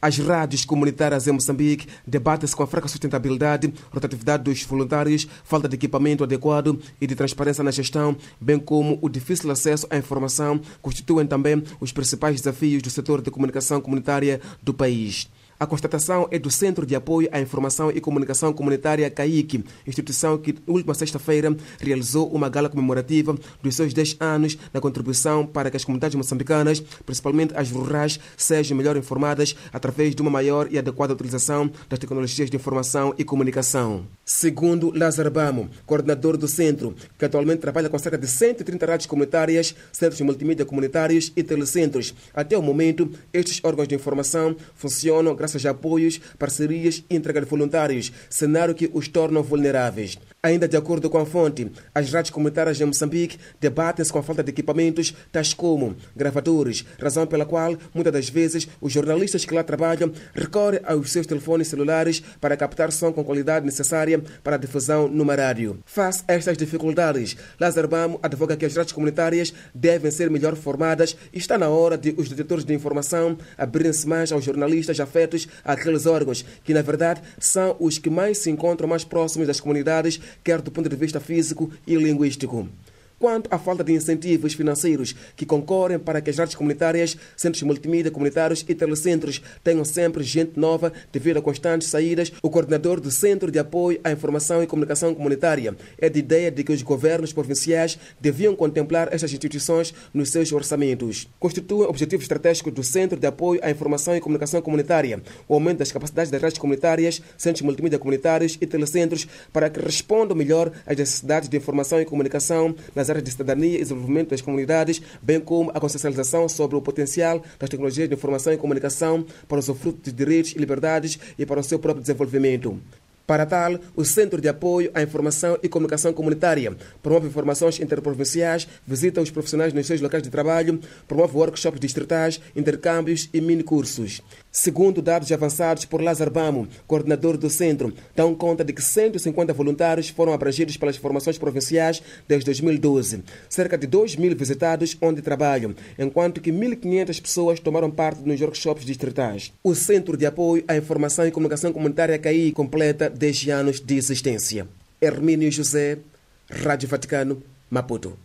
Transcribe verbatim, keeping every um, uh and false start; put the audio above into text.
As rádios comunitárias em Moçambique debatem-se com a fraca sustentabilidade, rotatividade dos voluntários, falta de equipamento adequado e de transparência na gestão, bem como o difícil acesso à informação, constituem também os principais desafios do setor de comunicação comunitária do país. A constatação é do Centro de Apoio à Informação e Comunicação Comunitária C A I C, instituição que, na última sexta-feira, realizou uma gala comemorativa dos seus dez anos na contribuição para que as comunidades moçambicanas, principalmente as rurais, sejam melhor informadas através de uma maior e adequada utilização das tecnologias de informação e comunicação. Segundo Lázaro Bamo, coordenador do centro, que atualmente trabalha com cerca de cento e trinta rádios comunitárias, centros de multimídia comunitários e telecentros, até o momento, estes órgãos de informação funcionam graças a apoios, parcerias e entrega de voluntários, cenário que os tornam vulneráveis. Ainda de acordo com a fonte, as rádios comunitárias em Moçambique debatem-se com a falta de equipamentos tais como gravadores, razão pela qual, muitas das vezes, os jornalistas que lá trabalham recorrem aos seus telefones celulares para captar som com qualidade necessária para a difusão no rádio. Face a estas dificuldades, Lázaro Bamo advoga que as rádios comunitárias devem ser melhor formadas e está na hora de os detentores de informação abrirem-se mais aos jornalistas afetos àqueles órgãos, que na verdade são os que mais se encontram mais próximos das comunidades, quer do ponto de vista físico e linguístico. Quanto à falta de incentivos financeiros que concorrem para que as rádios comunitárias, centros de multimídia comunitários e telecentros tenham sempre gente nova devido a constantes saídas, o coordenador do Centro de Apoio à Informação e Comunicação Comunitária é de ideia de que os governos provinciais deviam contemplar estas instituições nos seus orçamentos. Constituem objetivo estratégico do Centro de Apoio à Informação e Comunicação Comunitária o aumento das capacidades das rádios comunitárias, centros de multimídia comunitários e telecentros para que respondam melhor às necessidades de informação e comunicação nas áreas de cidadania e desenvolvimento das comunidades, bem como a consciencialização sobre o potencial das tecnologias de informação e comunicação para o usufruto de direitos e liberdades e para o seu próprio desenvolvimento. Para tal, o Centro de Apoio à Informação e Comunicação Comunitária promove informações interprovinciais, visita os profissionais nos seus locais de trabalho, promove workshops distritais, intercâmbios e mini-cursos. Segundo dados avançados por Lázaro Bamo, coordenador do centro, dão conta de que cento e cinquenta voluntários foram abrangidos pelas formações provinciais desde dois mil e doze. Cerca de dois mil visitados onde trabalham, enquanto que mil e quinhentas pessoas tomaram parte nos workshops distritais. O Centro de Apoio à Informação e Comunicação Comunitária C A I completa dez anos de existência. Hermínio José, Rádio Vaticano, Maputo.